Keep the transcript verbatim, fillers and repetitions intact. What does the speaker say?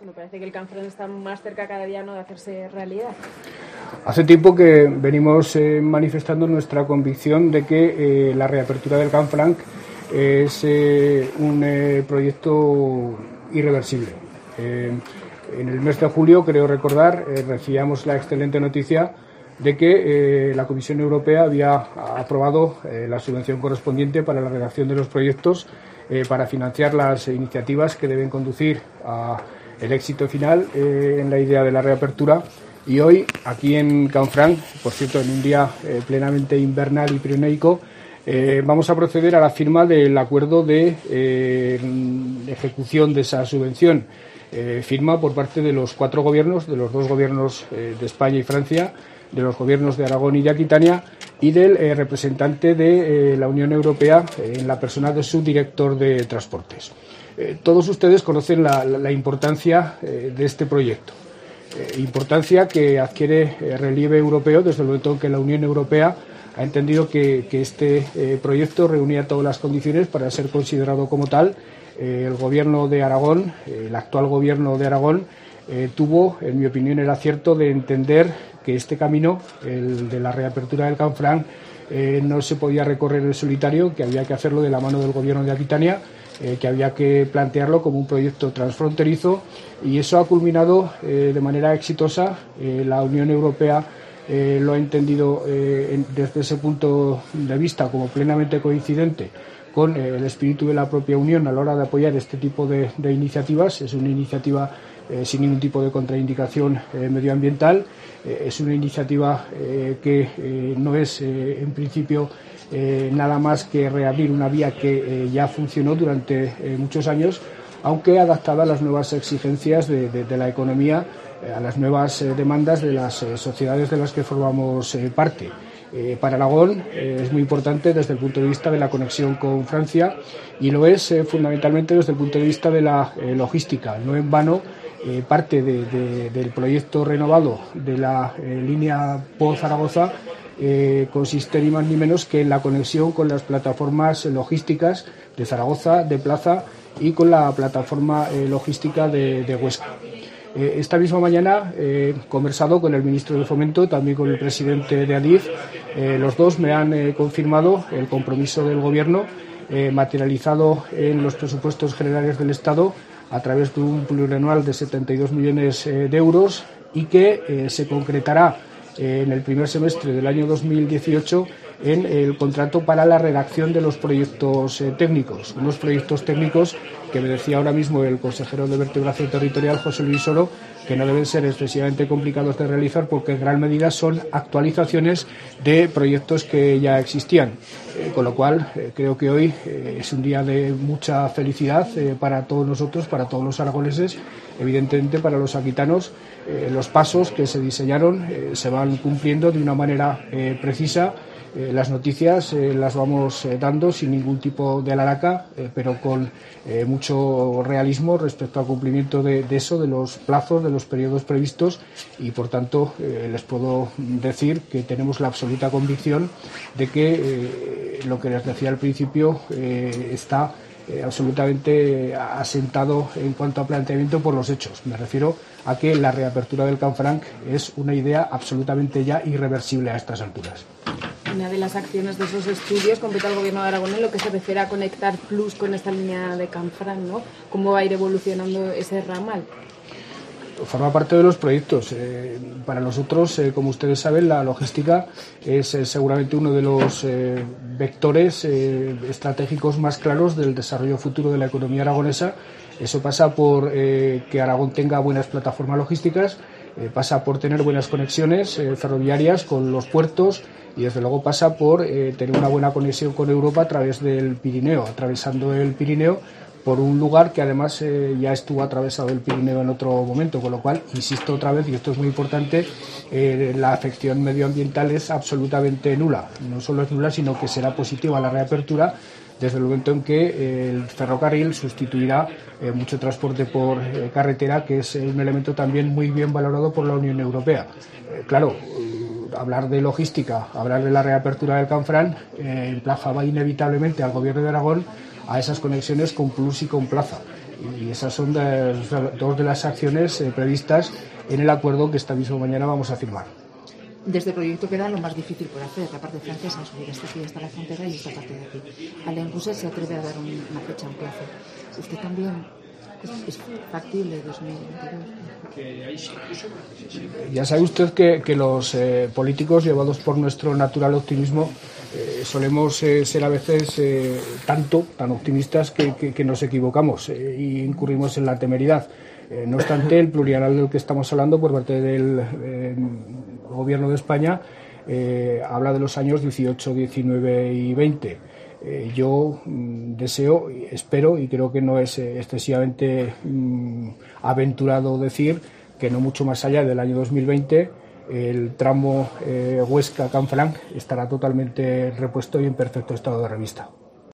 Bueno, parece que el Canfranc está más cerca cada día, ¿no?, de hacerse realidad. Hace tiempo que venimos eh, manifestando nuestra convicción de que eh, la reapertura del Canfranc es eh, un eh, proyecto irreversible. Eh, en el mes de julio, creo recordar, eh, recibíamos la excelente noticia de que eh, la Comisión Europea había aprobado eh, la subvención correspondiente para la redacción de los proyectos eh, para financiar las iniciativas que deben conducir al éxito final eh, en la idea de la reapertura. Y hoy, aquí en Canfranc, por cierto, en un día eh, plenamente invernal y pirenaico, eh, vamos a proceder a la firma del acuerdo de eh, ejecución de esa subvención. Eh, firma por parte de los cuatro gobiernos, de los dos gobiernos eh, de España y Francia, de los gobiernos de Aragón y de Aquitania y del eh, representante de eh, la Unión Europea eh, en la persona de su director de transportes. Eh, todos ustedes conocen la, la, la importancia eh, de este proyecto, eh, importancia que adquiere eh, relieve europeo desde el momento en que la Unión Europea ha entendido que, que este eh, proyecto reunía todas las condiciones para ser considerado como tal. Eh, el gobierno de Aragón, eh, el actual gobierno de Aragón, eh, tuvo, en mi opinión, el acierto de entender que este camino, el de la reapertura del Canfranc, eh, no se podía recorrer en solitario, que había que hacerlo de la mano del gobierno de Aquitania, eh, que había que plantearlo como un proyecto transfronterizo, y eso ha culminado eh, de manera exitosa. Eh, la Unión Europea eh, lo ha entendido eh, en, desde ese punto de vista como plenamente coincidente con eh, el espíritu de la propia Unión a la hora de apoyar este tipo de, de iniciativas. Es una iniciativa eh, sin ningún tipo de contraindicación eh, medioambiental. Eh, es una iniciativa eh, que eh, no es, eh, en principio, eh, nada más que reabrir una vía que eh, ya funcionó durante eh, muchos años, aunque adaptada a las nuevas exigencias de, de, de la economía, eh, a las nuevas eh, demandas de las eh, sociedades de las que formamos eh, parte. Eh, para Aragón eh, es muy importante desde el punto de vista de la conexión con Francia, y lo es eh, fundamentalmente desde el punto de vista de la eh, logística. No en vano, eh, parte de, de, del proyecto renovado de la eh, línea Pau-Zaragoza eh, consiste ni más ni menos que en la conexión con las plataformas logísticas de Zaragoza, de Plaza, y con la plataforma eh, logística de, de Huesca. Eh, esta misma mañana he conversado con el ministro de Fomento, también con el presidente de Adif. Eh, los dos me han eh, confirmado el compromiso del Gobierno eh, materializado en los presupuestos generales del Estado a través de un plurianual de setenta y dos millones eh, de euros, y que eh, se concretará eh, en el primer semestre del año dos mil dieciocho en el contrato para la redacción de los proyectos eh, técnicos, unos proyectos técnicos que me decía ahora mismo el consejero de Vertebración Territorial, José Luis Oro, que no deben ser excesivamente complicados de realizar porque en gran medida son actualizaciones de proyectos que ya existían. Eh, con lo cual, eh, creo que hoy eh, es un día de mucha felicidad eh, para todos nosotros, para todos los aragoneses, evidentemente para los aquitanos. Eh, los pasos que se diseñaron eh, se van cumpliendo de una manera eh, precisa. Eh, las noticias eh, las vamos eh, dando sin ningún tipo de alaraca, eh, pero con eh, mucho realismo respecto al cumplimiento de, de eso, de los plazos, de los periodos previstos, y por tanto eh, les puedo decir que tenemos la absoluta convicción de que eh, lo que les decía al principio eh, está eh, absolutamente asentado en cuanto a planteamiento por los hechos. Me refiero a que la reapertura del Canfranc es una idea absolutamente ya irreversible a estas alturas. Una de las acciones de esos estudios compete al Gobierno de Aragón en lo que se refiere a conectar Plus con esta línea de Canfranc, ¿no? ¿Cómo va a ir evolucionando ese ramal? Forma parte de los proyectos. Eh, para nosotros, eh, como ustedes saben, la logística es eh, seguramente uno de los eh, vectores eh, estratégicos más claros del desarrollo futuro de la economía aragonesa. Eso pasa por eh, que Aragón tenga buenas plataformas logísticas, eh, pasa por tener buenas conexiones eh, ferroviarias con los puertos, y desde luego pasa por eh, tener una buena conexión con Europa a través del Pirineo, atravesando el Pirineo por un lugar que además eh, ya estuvo atravesado el Pirineo en otro momento, con lo cual, insisto otra vez, y esto es muy importante, eh, la afección medioambiental es absolutamente nula. No solo es nula, sino que será positiva la reapertura desde el momento en que eh, el ferrocarril sustituirá eh, mucho transporte por eh, carretera, que es un elemento también muy bien valorado por la Unión Europea. Eh, claro, hablar de logística, hablar de la reapertura del Canfranc, eh, emplazaba inevitablemente al Gobierno de Aragón a esas conexiones con Plus y con Plaza. Y esas son las, dos de las acciones eh, previstas en el acuerdo que esta misma mañana vamos a firmar. Desde el proyecto queda lo más difícil por hacer, la parte francesa, subir hasta aquí, hasta la frontera y esta parte de aquí. Alain Rousset se atreve a dar una fecha, un plazo. ¿Usted también es factible dos mil veintidós? Ya sabe usted que, que los eh, políticos, llevados por nuestro natural optimismo, eh, solemos eh, ser a veces eh, tanto, tan optimistas que, que, que nos equivocamos eh, y incurrimos en la temeridad. Eh, no obstante, el plurianual del que estamos hablando por parte del eh, Gobierno de España eh, habla de los años dieciocho, diecinueve y veinte. Eh, yo mm, deseo, espero y creo que no es eh, excesivamente mm, aventurado decir que no mucho más allá del año dos mil veinte el tramo eh, Huesca-Canfranc estará totalmente repuesto y en perfecto estado de revista.